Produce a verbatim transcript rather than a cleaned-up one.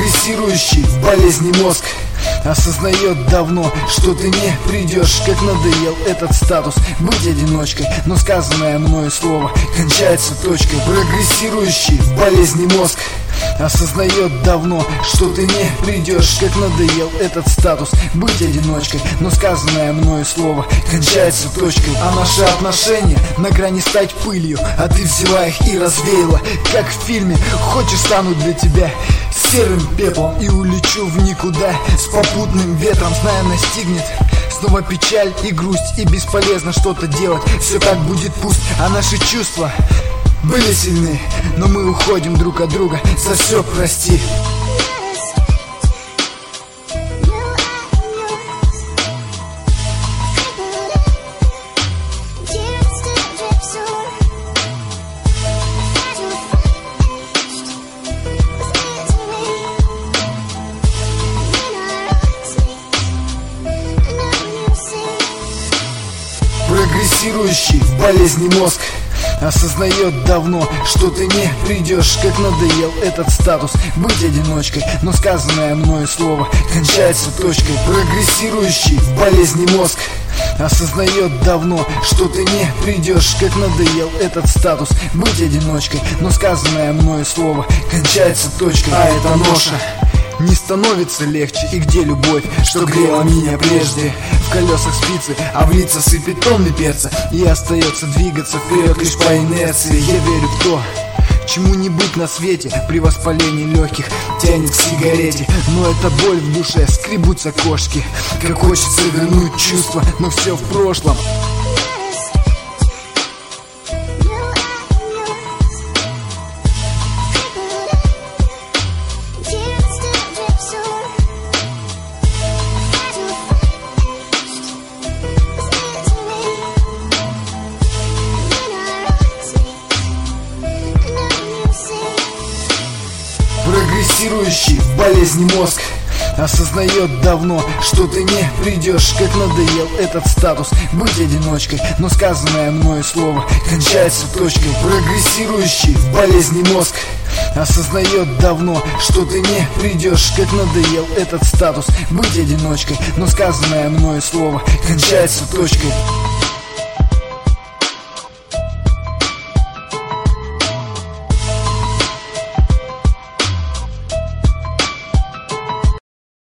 Прогрессирующий в болезни мозг осознает давно, что ты не придешь, как надоел этот статус быть одиночкой. Но сказанное мною слово кончается точкой. Прогрессирующий в болезни мозг осознает давно, что ты не придешь, как надоел этот статус быть одиночкой. Но сказанное мною слово кончается точкой. А наши отношения на грани стать пылью, а ты взяла их и развеяла, как в фильме. Хочешь, стану для тебя серым пеплом и улечу в никуда с попутным ветром, зная, настигнет снова печаль и грусть, и бесполезно что-то делать, все так будет пуст. А наши чувства были сильны, но мы уходим друг от друга, за все прости. Прогрессирующий в болезни мозг осознает давно, что ты не придешь, как надоел этот статус быть одиночкой. Но сказанное мною слово кончается точкой. Прогрессирующий в болезни мозг осознает давно, что ты не придешь, как надоел этот статус быть одиночкой. Но сказанное мною слово кончается точкой. А эта ноша не становится легче. И где любовь, что грела меня прежде? В колесах спицы, а в лица сыпет тонны перца. И остается двигаться вперед лишь по инерции. Я верю в то, чему-нибудь на свете при воспалении легких тянет к сигарете. Но это боль в душе, скребутся кошки. Как хочется вернуть чувства, но все в прошлом. Прогрессирующий в болезни мозг осознает давно, что ты не придешь, как надоел этот статус быть одиночкой. Но сказанное мною слово кончается точкой. Прогрессирующий в болезни мозг осознает давно, что ты не придешь, как надоел этот статус быть одиночкой. Но сказанное мною слово кончается точкой.